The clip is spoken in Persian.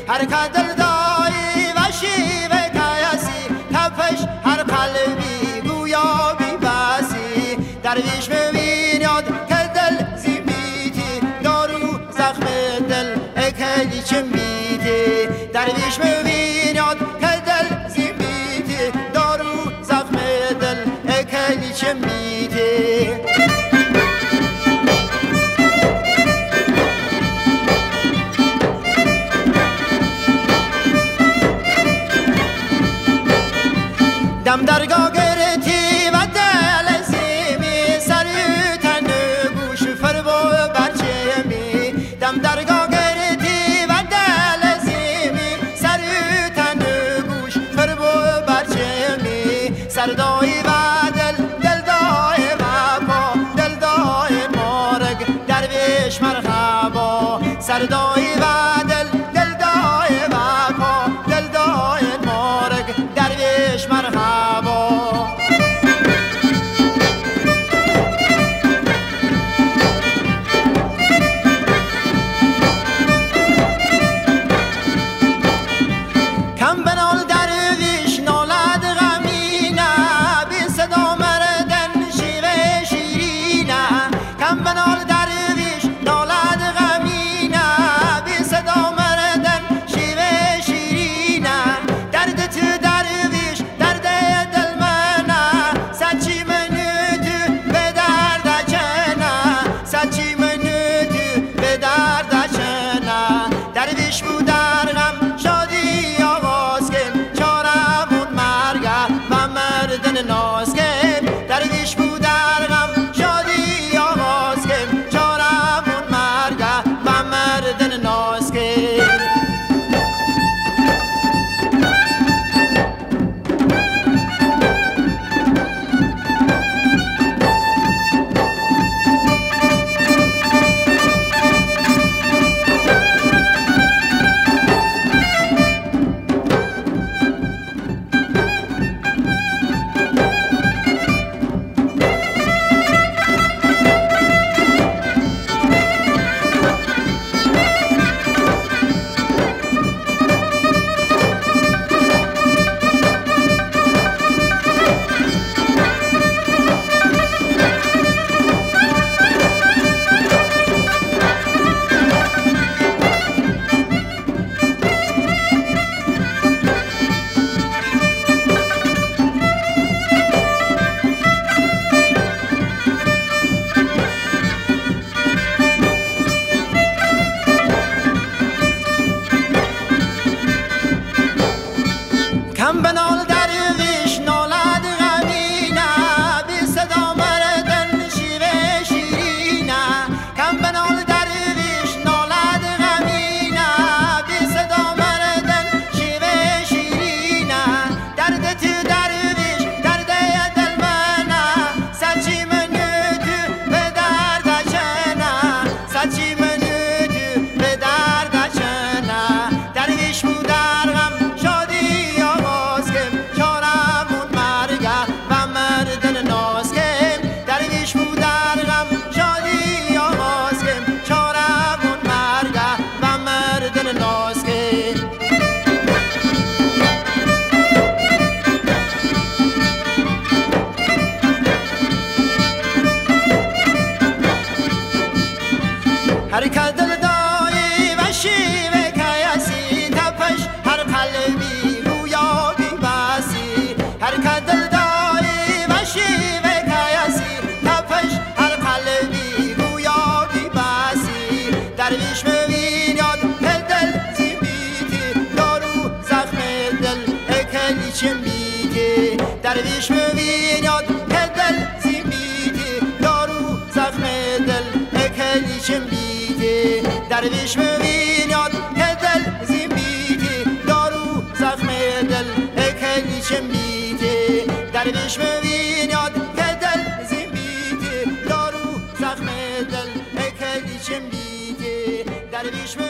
حرکت دلدایی و شیوه کیسی تپش هر قلبی گویا بی‌بسی درویش می‌بیند که دل زیمیتی دارو زخم دل اکلی چه میتی درویش می‌بیند که دل زیمیتی دارو زخم دل اکلی چه میتی دم درگاه گرتی و دل زیمی سری تن گوش فرو برچه می دم درگاه گرتی و دل زیمی سری تن گوش فرو برچه می سردایی و دل دای و پا دل دای مارگ درویش مرحبا سردایی و دل دای و پا دل دای مارگ درویش مرحبا کم بنال درویش نالد غمینه بی صدا مردن شیوه شیرینه کم بنال درویش نالد غمینه بی صدا مردن شیوه شیرینه درد تو درویش درد دل منه سچی منو تو به درد چنه سچی منو تو به درد چنه درویش بود در غم شادی آغاز کن چارمون مرگه و مردن ناز کن درویش بود در غم شادی آغاز کن چارمون مرگه و مردن ناز کن کم بنال درویش نالد غمینه بی صدا مردن شیوه شیرینه کم بنال درویش نالد غمینه بی صدا مردن شیوه شیرینه درد تو درویش درد دل منه سچی منو تو به درد چنه سچی منو تو به درد چنه درویش بود در غم شادی آغاز کن چارمون مرگه و مردن ناز کن درویش بود در غم شادی آغاز کن چارمون مرگه و مردن ناز کن حرکت دلدایی و شیوه کیسی تپش هر قلبی گویا بی‌بسی حرکت دلدایی و شیوه کیسی تپش هر قلبی گویا بی‌بسی درویش می‌بیند که دل زیمیتی دارو زخم دل اکلی چه میتی درویش می‌بیند که دل زیمیتی دارو زخم دل اکلی چه میتی درویش می‌بیند که دل زیمیتی دارو زخم دل اکلی چه میتی درویش می‌بیند که دل زیمیتی دارو زخم دل اکلی چه میتی درویش